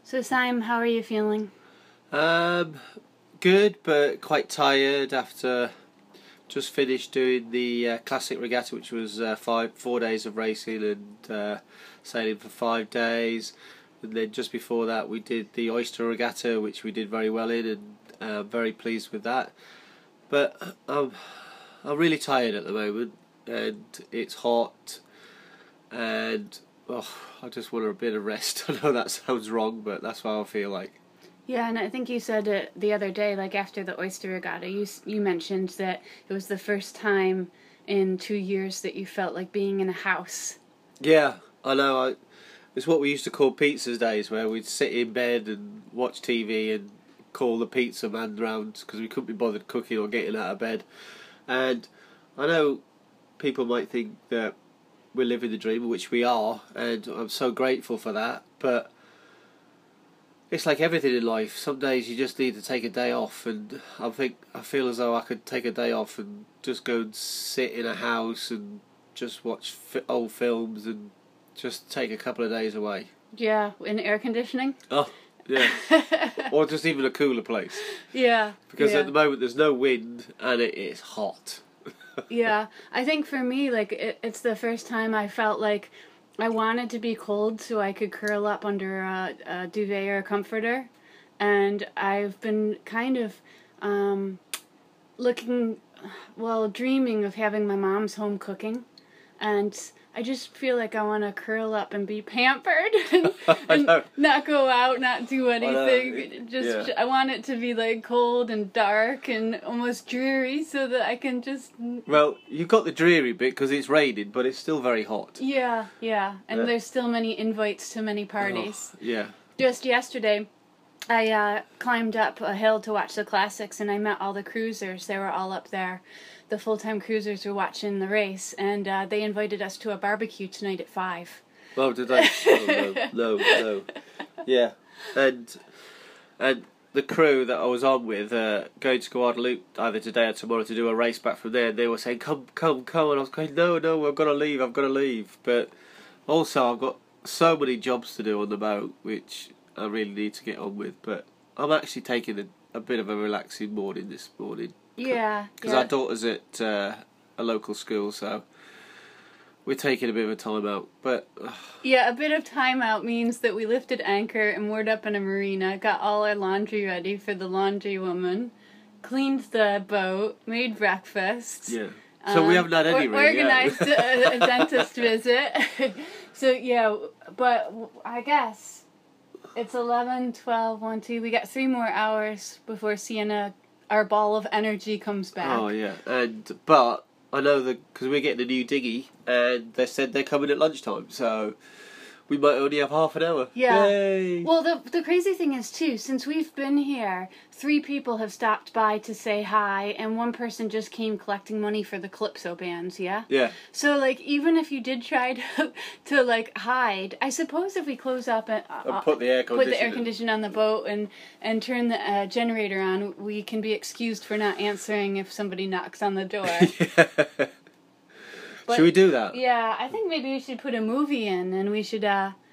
So Simon, how are you feeling? Um, Good, but quite tired after just finished doing the classic regatta, which was 4 days of racing and sailing for 5 days. And then just before that, we did the oyster regatta, which we did very well in, and very pleased with that. But I'm really tired at the moment, and it's hot, and I just want a bit of rest. I know that sounds wrong, but that's what I feel like. Yeah, and I think you said it the other day, like after the oyster regatta, you mentioned that it was the first time in 2 years that you felt like being in a house. Yeah, I know. It's what we used to call pizza's days, where we'd sit in bed and watch TV and call the pizza man round because we couldn't be bothered cooking or getting out of bed. And I know people might think that we're living the dream, which we are, and I'm so grateful for that. But it's like everything in life. Some days you just need to take a day off, and I feel as though I could take a day off and just go and sit in a house and just watch old films and just take a couple of days away. Yeah, in air conditioning. Oh, yeah. Or just even a cooler place. Yeah. Because yeah. at the moment there's no wind and it is hot. Yeah, I think for me, like, it's the first time I felt like I wanted to be cold so I could curl up under a duvet or a comforter. And I've been kind of dreaming of having my mom's home cooking. And I just feel like I want to curl up and be pampered and not go out, not do anything. I want it to be like cold and dark and almost dreary so that I can just... Well, you've got the dreary bit because it's raining, but it's still very hot. Yeah. And there's still many invites to many parties. Oh, yeah. Just yesterday, I climbed up a hill to watch the classics, and I met all the cruisers. They were all up there. The full-time cruisers were watching the race, and they invited us to a barbecue tonight at 5. Oh, did they? Oh, no. Yeah, and the crew that I was on with going to Guadeloupe either today or tomorrow to do a race back from there, and they were saying, come, and I was going, no, I've got to leave. But also I've got so many jobs to do on the boat, which I really need to get on with. But I'm actually taking a bit of a relaxing morning this morning. Yeah. Because our daughter's at a local school, so we're taking a bit of a time out. But yeah, a bit of time out means that we lifted anchor and moored up in a marina, got all our laundry ready for the laundry woman, cleaned the boat, made breakfast. Yeah. So we haven't had any really. Organized a dentist visit. So yeah, but I guess it's 11, 12, 1, 2. We got 3 more hours before Sienna, our ball of energy, comes back. Oh yeah, but I know that because we're getting a new dinghy, and they said they're coming at lunchtime, so we might only have half an hour. Yeah. Yay! Well, the crazy thing is too, since we've been here, 3 people have stopped by to say hi, and 1 person just came collecting money for the Calypso bands. Yeah. Yeah. So like, even if you did try to like hide, I suppose if we close up and put the air conditioner on the boat and turn the generator on, we can be excused for not answering if somebody knocks on the door. Yeah. But, should we do that? Yeah, I think maybe we should put a movie in, and we should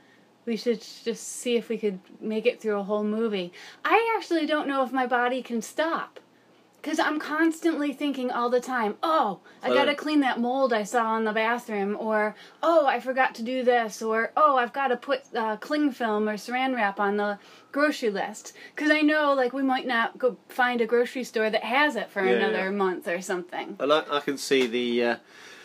just see if we could make it through a whole movie. I actually don't know if my body can stop, because I'm constantly thinking all the time, oh, I gotta clean that mold I saw in the bathroom, or, oh, I forgot to do this, or, oh, I've got to put cling film or saran wrap on the grocery list, because I know, like, we might not go find a grocery store that has it for another month or something. And I can see the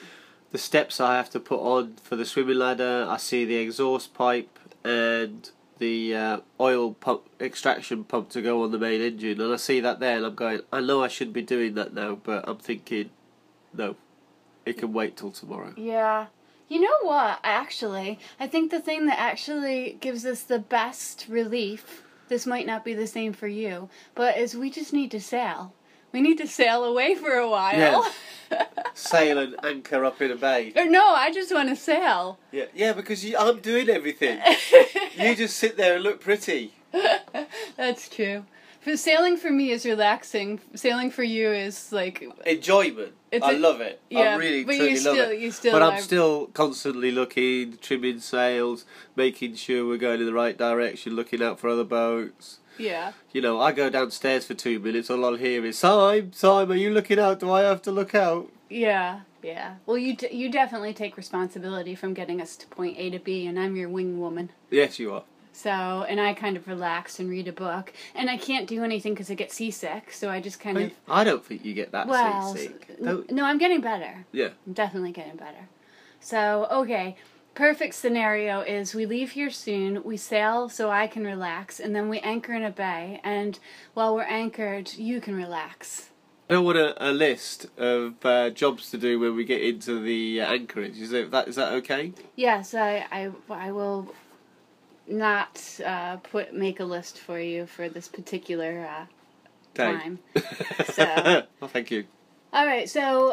steps I have to put on for the swimming ladder. I see the exhaust pipe and the oil pump, extraction pump to go on the main engine, and I see that there, and I'm going, I know I should be doing that now, but I'm thinking, no, it can wait till tomorrow. Yeah. You know what, actually, I think the thing that actually gives us the best relief, this might not be the same for you, but is we just need to sail. We need to sail away for a while. Yeah. Sail and anchor up in a bay. Or no, I just want to sail. Yeah, because I'm doing everything. You just sit there and look pretty. That's true. Sailing for me is relaxing. Sailing for you is like enjoyment. I love it. Yeah, I really, but truly love it. But I'm are... still constantly looking, trimming sails, making sure we're going in the right direction, looking out for other boats. Yeah. You know, I go downstairs for 2 minutes, all I'll hear is, Simon, are you looking out? Do I have to look out? Yeah, yeah. Well, you definitely take responsibility from getting us to point A to B, and I'm your wing woman. Yes, you are. So, and I kind of relax and read a book, and I can't do anything because I get seasick, so I just kind of... I don't think you get that seasick. No, I'm getting better. Yeah. I'm definitely getting better. So, okay, perfect scenario is we leave here soon, we sail so I can relax, and then we anchor in a bay, and while we're anchored, you can relax. I don't want a list of jobs to do when we get into the anchorage. Is that okay? Yes, I will... not make a list for you for this particular time. So, well, thank you. All right, so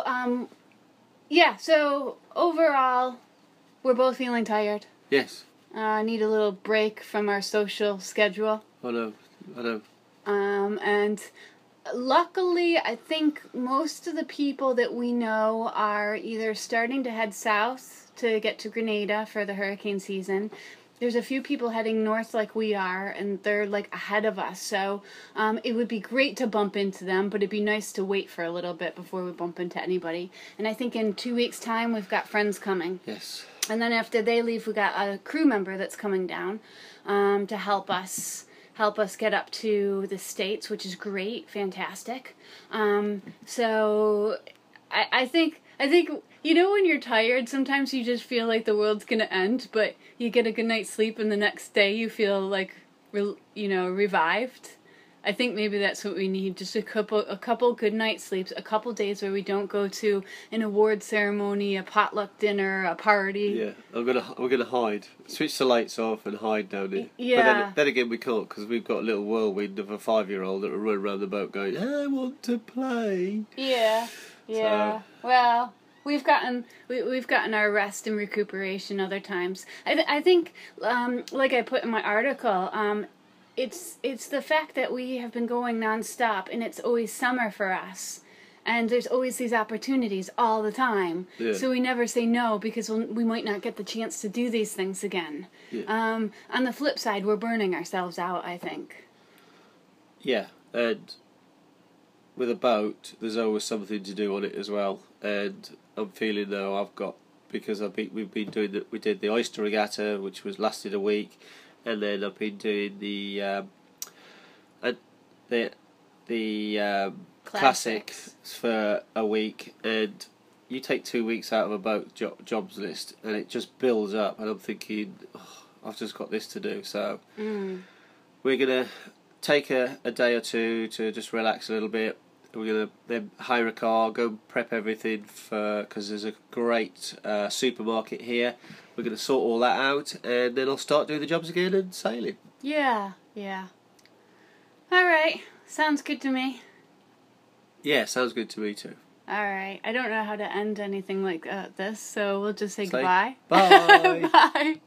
so overall, we're both feeling tired. Yes. Need a little break from our social schedule. I know. And luckily, I think most of the people that we know are either starting to head south to get to Grenada for the hurricane season. There's a few people heading north like we are, and they're like ahead of us. So it would be great to bump into them, but it'd be nice to wait for a little bit before we bump into anybody. And I think in 2 weeks' time, we've got friends coming. Yes. And then after they leave, we got a crew member that's coming down to help us get up to the States, which is great, fantastic. So I think, you know, when you're tired, sometimes you just feel like the world's going to end, but you get a good night's sleep and the next day you feel like, revived. I think maybe that's what we need, just a couple good night sleeps, a couple days where we don't go to an award ceremony, a potluck dinner, a party. Yeah, we're gonna hide, switch the lights off and hide down here. Yeah. But then again we can't because we've got a little whirlwind of a 5-year-old that will run around the boat going, I want to play. Yeah. So. Well, we've gotten our rest and recuperation other times. I think, like I put in my article, it's the fact that we have been going nonstop, and it's always summer for us, and there's always these opportunities all the time. Yeah. So we never say no because we might not get the chance to do these things again. Yeah. On the flip side, we're burning ourselves out, I think. Yeah, and with a boat, there's always something to do on it as well. And I'm feeling though we did the oyster regatta, which lasted a week, and then I've been doing the classics for a week, and you take 2 weeks out of a boat jobs list, and it just builds up, and I'm thinking, I've just got this to do, so we're gonna take a day or two to just relax a little bit. We're going to then hire a car, go prep everything because there's a great supermarket here. We're going to sort all that out, and then I'll start doing the jobs again and sailing. Yeah. All right, sounds good to me. Yeah, sounds good to me too. All right, I don't know how to end anything like this, so we'll just say goodbye. Bye. Bye.